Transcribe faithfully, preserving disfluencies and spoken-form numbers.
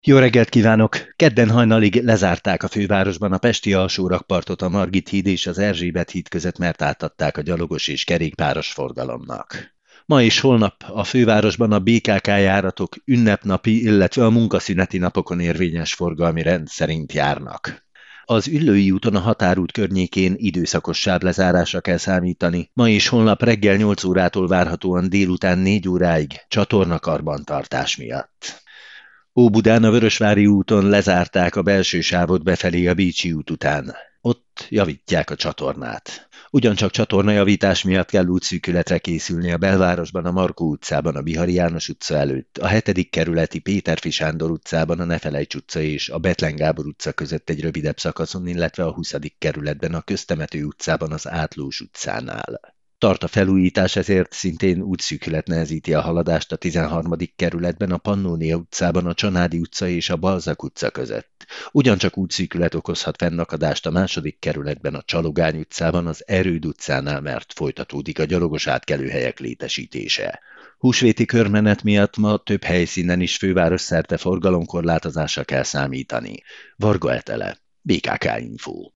Jó reggelt kívánok! Kedden hajnalig lezárták a fővárosban a pesti alsórakpartot a Margit híd és az Erzsébet híd között, mert átadták a gyalogos és kerékpáros forgalomnak. Ma és holnap a fővárosban a bé ká ká járatok ünnepnapi, illetve a munkaszüneti napokon érvényes forgalmi rend szerint járnak. Az Üllői úton a határút környékén időszakos sávlezárásra kell számítani, ma és holnap reggel nyolc órától várhatóan délután négy óráig csatornakarbantartás miatt. Óbudán a Vörösvári úton lezárták a belső sávot befelé a Bécsi út után. Ott javítják a csatornát. Ugyancsak csatornajavítás miatt kell útszűkületre készülni a belvárosban, a Markó utcában, a Bihari János utca előtt, a hetedik kerületi Péterfi Sándor utcában, a Nefelejts utca és a Bethlen Gábor utca között egy rövidebb szakaszon, illetve a huszadik kerületben, a Köztemető utcában, az Átlós utcánál. Tart a felújítás, ezért szintén útszűkület nehezíti a haladást a tizenharmadik kerületben, a Pannónia utcában, a Csanádi utca és a Balzak utca között. Ugyancsak útszűkület okozhat fennakadást a második kerületben, a Csalogány utcában, az Erőd utcánál, mert folytatódik a gyalogos átkelőhelyek létesítése. Húsvéti körmenet miatt ma több helyszínen is főváros szerte forgalomkorlátozásra kell számítani. Varga Etele, bé ká ká Info.